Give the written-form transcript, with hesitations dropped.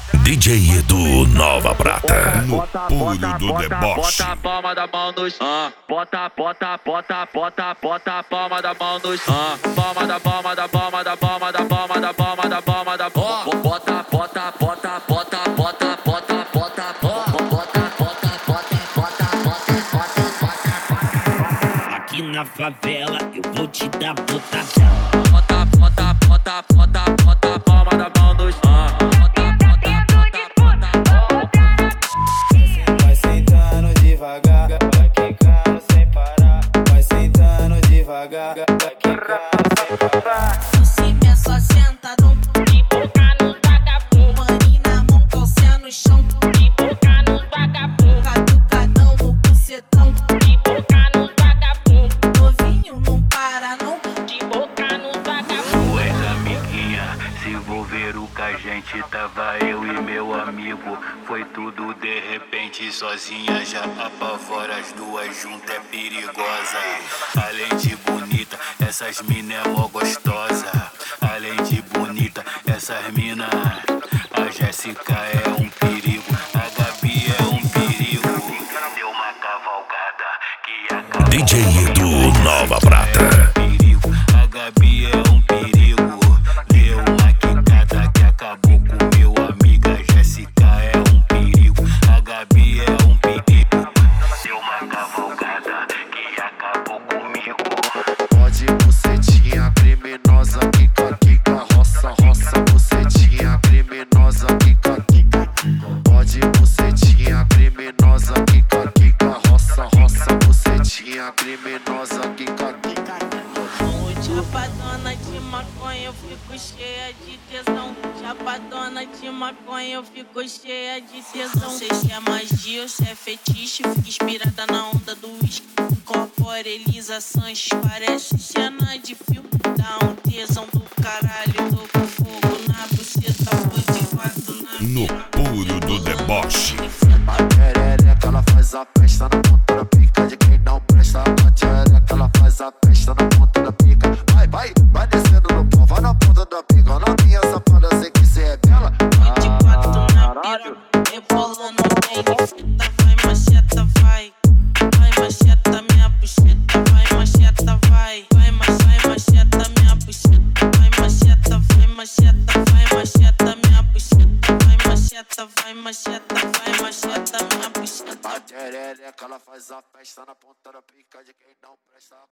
DJ Edu Nova Prata. No pulo do deboche. Bota a palma da mão no chão. Bota a palma da mão no chão. Palma da palma da palma da palma da palma da palma da palma da palma. Bota. Aqui na favela eu vou te dar botadão. Bota a palma da mão no chão. Vai sentando devagar, vai quicando sem parar. Vai sentando devagar, vai quicando sem parar. Em cima é só sentadão, de boca no vagabundo. Maninho na mão, calcinha no chão, de boca no vagabundo. Catucadão no bucetão, de boca no vagabundo. Novinho não para não, de boca no vagabundo. Tu és amiguinha, se envolveram com a gente. Tava eu e meu amigo, foi tudo de repente. Sozinha já apavora, as duas juntas é perigosa. Além de bonita, essas mina é mó gostosa. Além de bonita, essas mina, a Jéssica é um perigo, a Gabi é um perigo. Deu uma cavalgada que acabou. DJ Edu Nova Prata. Perigo, a Gabi é um perigo. Deu uma quicada que acabou com meu amigo. A Jéssica é um perigo, a Gabi é um perigo. Deu uma cavalgada que acabou comigo. Pode bucetinha criminosa, quica, roça, bucetinha criminosa, quica. Pode bucetinha criminosa, quica, roça, bucetinha criminosa, quica. Chapadona de maconha, eu fico cheia de tesão. Chapadona de maconha, eu fico cheia de tesão. Não sei se é magia ou se é fetiche. Fico inspirada na onda do uísque. Incorpora Elisa Sanches, parece cena de filme. Dá um tesão do caralho. Tô com fogo na buceta, vou de quatro na No pulo do deboche. A perereca ela faz a festa na ponta da pica de quem não presta. A perereca ela faz a festa na ponta da pica. Vai descendo no pau, vai na ponta da pica. Na minha safada, sei que cê é bela. de quatro na pira, rebolando bem de fita. Vai macheta, vai. Vai macheta, minha buceta. Vai macheta, vai. Vai macheta, minha buceta. Vai macheta, minha buceta. Vai macheta, minha buceta. A perereca ela faz a festa na ponta da pica de quem não presta.